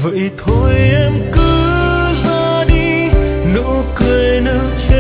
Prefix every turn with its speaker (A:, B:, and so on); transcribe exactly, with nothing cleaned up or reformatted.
A: vậy thôi em cứ ra đi, nụ cười nở trên